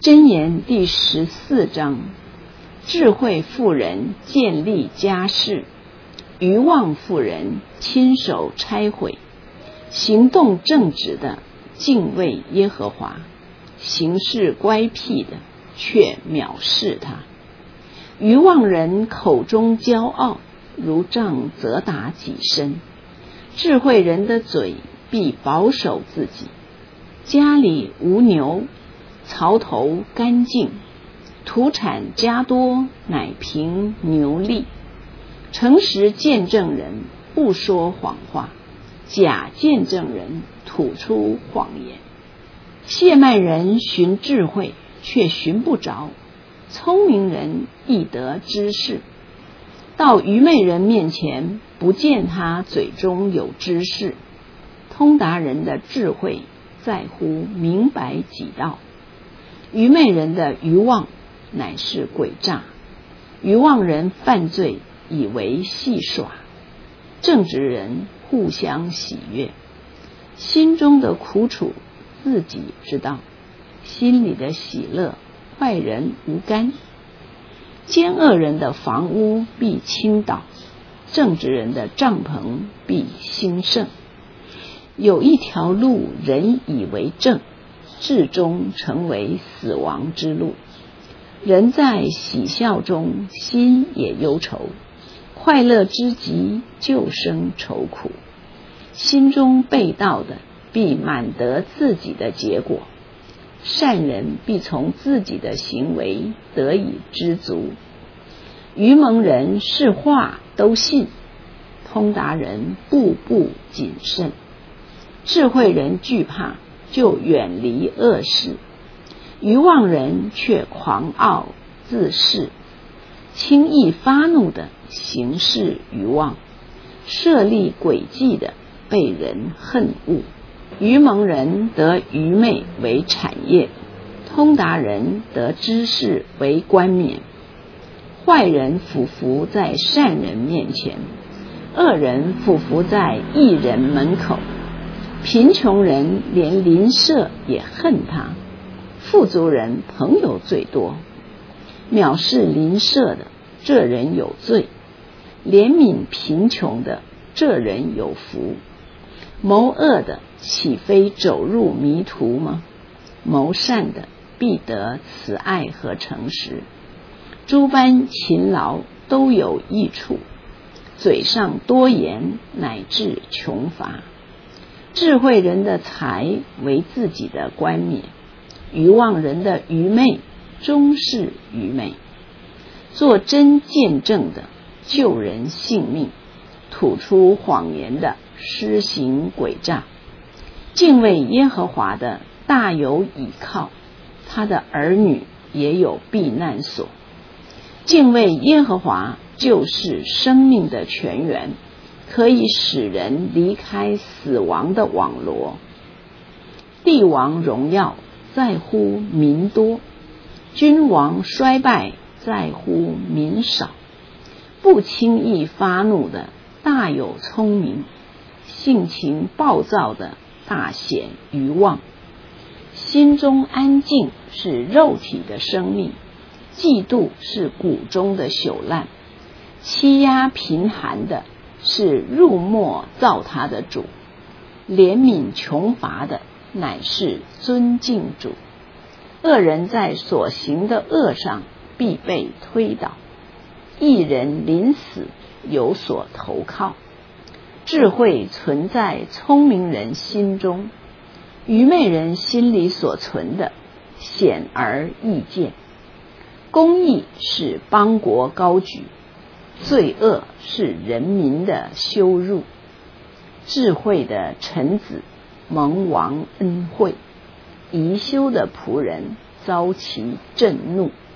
箴言第14章，智慧妇人建立家室，愚妄妇人亲手拆毁。行动正直的敬畏耶和华，行事乖僻的却藐视他。愚妄人口中骄傲，如杖责打己身。智慧人的嘴必保守自己。家里无牛，槽头干净，土产加多，乃凭牛力。诚实见证人不说谎话，假见证人吐出谎言。谢麦人寻智慧，却寻不着；聪明人易得知识。到愚昧人面前，不见他嘴中有知识。通达人的智慧在乎明白己道，愚昧人的愚妄乃是诡诈。愚妄人犯罪以为戏耍，正直人互相喜悦。心中的苦楚自己知道，心里的喜乐坏人无干。奸恶人的房屋必倾倒，正直人的帐篷必兴盛。有一条路人以为正，至终成为死亡之路。人在喜笑中，心也忧愁，快乐之极就生愁苦。心中背道的必满得自己的结果，善人必从自己的行为得以知足。愚蒙人是话都信，通达人步步谨慎。智慧人惧怕，就远离恶事；愚妄人却狂傲自恃。轻易发怒的行事愚妄，设立诡计的被人恨恶。愚蒙人得愚昧为产业，通达人得知识为冠冕。坏人俯伏在善人面前，恶人俯伏在义人门口。贫穷人连邻舍也恨他，富足人朋友最多。藐视邻舍的，这人有罪；怜悯贫穷的，这人有福。谋恶的岂非走入迷途吗？谋善的必得慈爱和诚实。诸般勤劳都有益处，嘴上多言乃致穷乏。智慧人的财为自己的冠冕，愚妄人的愚昧终是愚昧。做真见证的救人性命，吐出谎言的施行诡诈。敬畏耶和华的大有倚靠，他的儿女也有避难所。敬畏耶和华就是生命的泉源，可以使人离开死亡的网罗。帝王荣耀在乎民多，君王衰败在乎民少。不轻易发怒的大有聪明，性情暴躁的大显愚妄。心中安静是肉体的生命，嫉妒是骨中的朽烂。欺压贫寒的是入没造他的主，怜悯穷乏的乃是尊敬主。恶人在所行的恶上必被推倒，义人临死有所投靠。智慧存在聪明人心中，愚昧人心里所存的显而易见。公义是邦国高举，罪恶是人民的羞辱。智慧的臣子蒙王恩惠，贻羞的仆人遭其震怒。